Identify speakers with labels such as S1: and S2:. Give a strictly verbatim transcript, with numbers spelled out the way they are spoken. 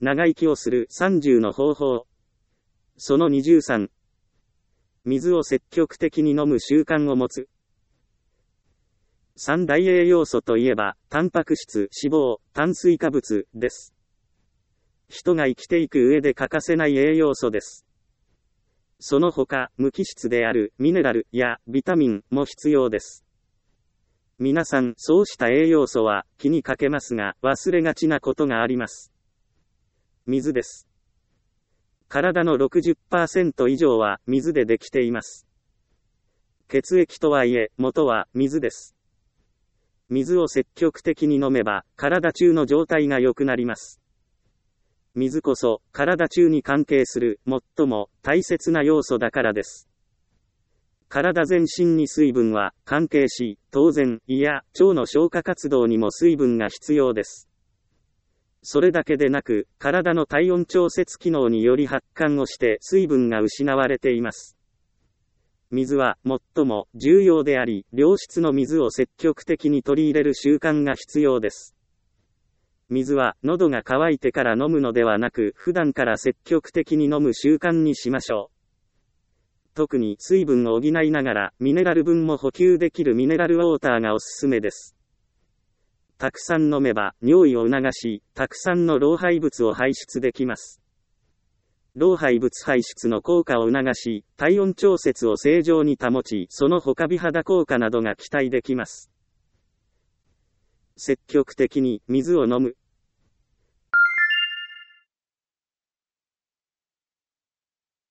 S1: 長生きをするさんじゅうの方法。そのにじゅうさん。水を積極的に飲む習慣を持つ。三大栄養素といえば、タンパク質、脂肪、炭水化物です。人が生きていく上で欠かせない栄養素です。その他、無機質であるミネラルやビタミンも必要です。皆さん、そうした栄養素は気にかけますが、忘れがちなことがあります。水です。体の ろくじゅっパーセント 以上は水でできています。血液とはいえ、元は水です。水を積極的に飲めば、体中の状態が良くなります。水こそ、体中に関係する、最も大切な要素だからです。体全身に水分は関係し、当然、胃や腸の消化活動にも水分が必要です。それだけでなく、体の体温調節機能により発汗をして水分が失われています。水は最も重要であり、良質の水を積極的に取り入れる習慣が必要です。水は喉が渇いてから飲むのではなく、普段から積極的に飲む習慣にしましょう。特に水分を補いながらミネラル分も補給できるミネラルウォーターがおすすめです。たくさん飲めば尿意を促し、たくさんの老廃物を排出できます。老廃物排出の効果を促し、体温調節を正常に保ち、その他美肌効果などが期待できます。積極的に水を飲む。